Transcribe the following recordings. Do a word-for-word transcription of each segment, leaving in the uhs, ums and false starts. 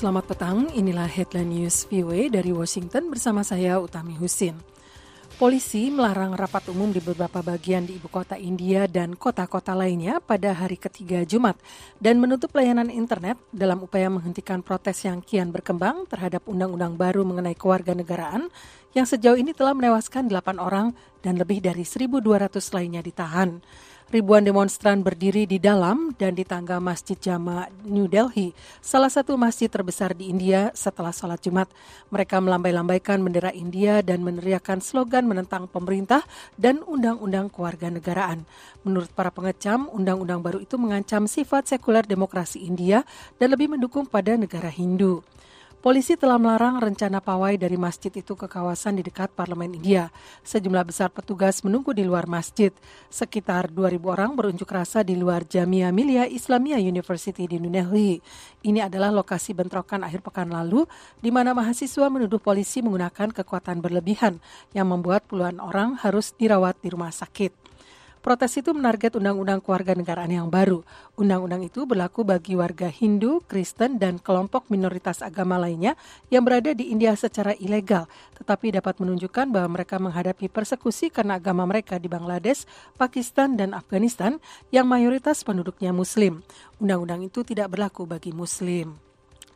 Selamat petang, inilah Headline News V O A dari Washington bersama saya Utami Husin. Polisi melarang rapat umum di beberapa bagian di ibu kota India dan kota-kota lainnya pada hari ketiga Jumat dan menutup layanan internet dalam upaya menghentikan protes yang kian berkembang terhadap undang-undang baru mengenai kewarganegaraan yang sejauh ini telah menewaskan delapan orang dan lebih dari seribu dua ratus lainnya ditahan. Ribuan demonstran berdiri di dalam dan di tangga Masjid Jama New Delhi, salah satu masjid terbesar di India setelah sholat Jumat. Mereka melambai-lambaikan bendera India dan meneriakkan slogan menentang pemerintah dan undang-undang kewarganegaraan. Menurut para pengecam, undang-undang baru itu mengancam sifat sekuler demokrasi India dan lebih mendukung pada negara Hindu. Polisi telah melarang rencana pawai dari masjid itu ke kawasan di dekat Parlemen India. Sejumlah besar petugas menunggu di luar masjid. Sekitar dua ribu orang berunjuk rasa di luar Jamia Millia Islamia University di New Delhi. Ini adalah lokasi bentrokan akhir pekan lalu, di mana mahasiswa menuduh polisi menggunakan kekuatan berlebihan yang membuat puluhan orang harus dirawat di rumah sakit. Protes itu menarget undang-undang kewarganegaraan yang baru. Undang-undang itu berlaku bagi warga Hindu, Kristen, dan kelompok minoritas agama lainnya yang berada di India secara ilegal, tetapi dapat menunjukkan bahwa mereka menghadapi persekusi karena agama mereka di Bangladesh, Pakistan, dan Afghanistan yang mayoritas penduduknya Muslim. Undang-undang itu tidak berlaku bagi Muslim.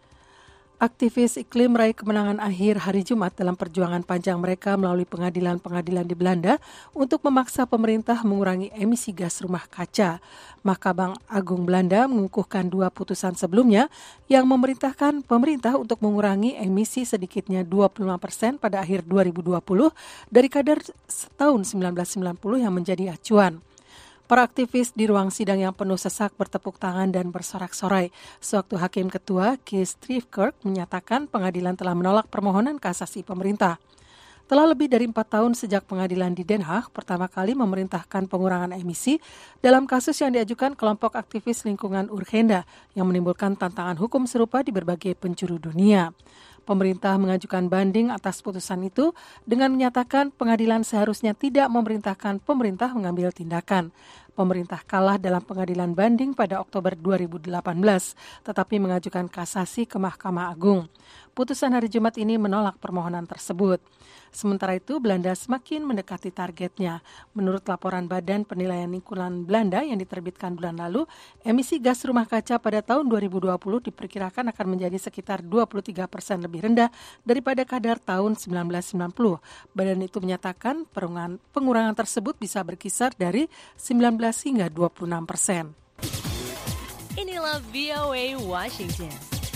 Aktivis iklim meraih kemenangan akhir hari Jumat dalam perjuangan panjang mereka melalui pengadilan-pengadilan di Belanda untuk memaksa pemerintah mengurangi emisi gas rumah kaca. Mahkamah Agung Belanda mengukuhkan dua putusan sebelumnya yang memerintahkan pemerintah untuk mengurangi emisi sedikitnya dua puluh lima persen pada akhir dua ribu dua puluh dari kadar tahun seribu sembilan ratus sembilan puluh yang menjadi acuan. Para aktivis di ruang sidang yang penuh sesak bertepuk tangan dan bersorak-sorai. Sewaktu Hakim Ketua Kees Trefkerk menyatakan pengadilan telah menolak permohonan kasasi pemerintah. Telah lebih dari empat tahun sejak pengadilan di Den Haag pertama kali memerintahkan pengurangan emisi dalam kasus yang diajukan kelompok aktivis lingkungan Urgenda yang menimbulkan tantangan hukum serupa di berbagai penjuru dunia. Pemerintah mengajukan banding atas putusan itu dengan menyatakan pengadilan seharusnya tidak memerintahkan pemerintah mengambil tindakan. Pemerintah kalah dalam pengadilan banding pada Oktober dua ribu delapan belas, tetapi mengajukan kasasi ke Mahkamah Agung. Putusan hari Jumat ini menolak permohonan tersebut. Sementara itu, Belanda semakin mendekati targetnya. Menurut laporan Badan Penilaian Lingkungan Belanda yang diterbitkan bulan lalu, emisi gas rumah kaca pada tahun dua ribu dua puluh diperkirakan akan menjadi sekitar dua puluh tiga persen lebih rendah daripada kadar tahun seribu sembilan ratus sembilan puluh. Badan itu menyatakan pengurangan, pengurangan tersebut bisa berkisar dari sembilan belas hingga dua puluh enam persen. Inilah V O A Washington.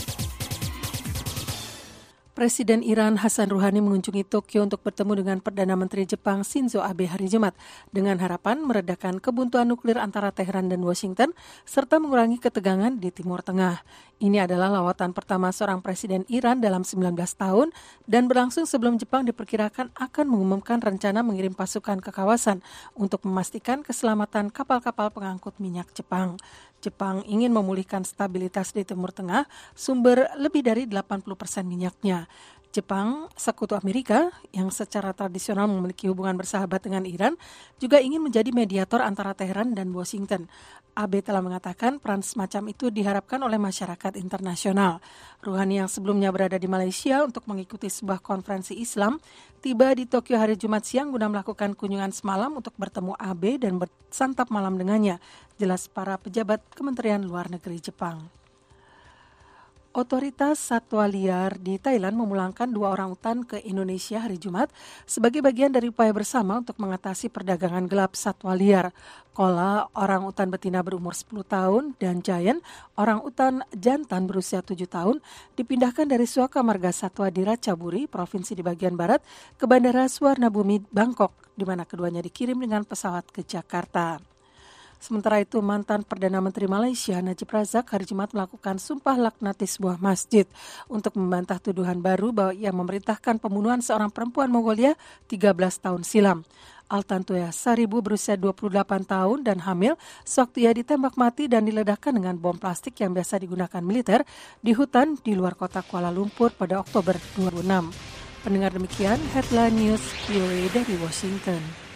Presiden Iran Hassan Rouhani mengunjungi Tokyo untuk bertemu dengan Perdana Menteri Jepang Shinzo Abe hari Jumat dengan harapan meredakan kebuntuan nuklir antara Teheran dan Washington serta mengurangi ketegangan di Timur Tengah. Ini adalah lawatan pertama seorang presiden Iran dalam sembilan belas tahun dan berlangsung sebelum Jepang diperkirakan akan mengumumkan rencana mengirim pasukan ke kawasan untuk memastikan keselamatan kapal-kapal pengangkut minyak Jepang. Jepang ingin memulihkan stabilitas di Timur Tengah, sumber lebih dari delapan puluh persen minyaknya. Jepang, sekutu Amerika yang secara tradisional memiliki hubungan bersahabat dengan Iran, juga ingin menjadi mediator antara Teheran dan Washington. Abe telah mengatakan peran semacam itu diharapkan oleh masyarakat internasional. Rouhani yang sebelumnya berada di Malaysia untuk mengikuti sebuah konferensi Islam, tiba di Tokyo hari Jumat siang guna melakukan kunjungan semalam untuk bertemu Abe dan bersantap malam dengannya, jelas para pejabat Kementerian Luar Negeri Jepang. Otoritas satwa liar di Thailand memulangkan dua orang utan ke Indonesia hari Jumat sebagai bagian dari upaya bersama untuk mengatasi perdagangan gelap satwa liar. Koala, orang utan betina berumur sepuluh tahun, dan Giant, orang utan jantan berusia tujuh tahun, dipindahkan dari Suaka Marga Satwa di Ratchaburi, provinsi di bagian barat, ke Bandara Suwarnabhumi, Bangkok, di mana keduanya dikirim dengan pesawat ke Jakarta. Sementara itu, mantan Perdana Menteri Malaysia Najib Razak hari Jumat melakukan sumpah laknat di sebuah masjid untuk membantah tuduhan baru bahwa ia memerintahkan pembunuhan seorang perempuan Mongolia tiga belas tahun silam. Altantuya Saribu berusia dua puluh delapan tahun dan hamil sewaktu ia ditembak mati dan diledakkan dengan bom plastik yang biasa digunakan militer di hutan di luar kota Kuala Lumpur pada Oktober dua ribu enam. Pendengar demikian Headline News V O A dari Washington.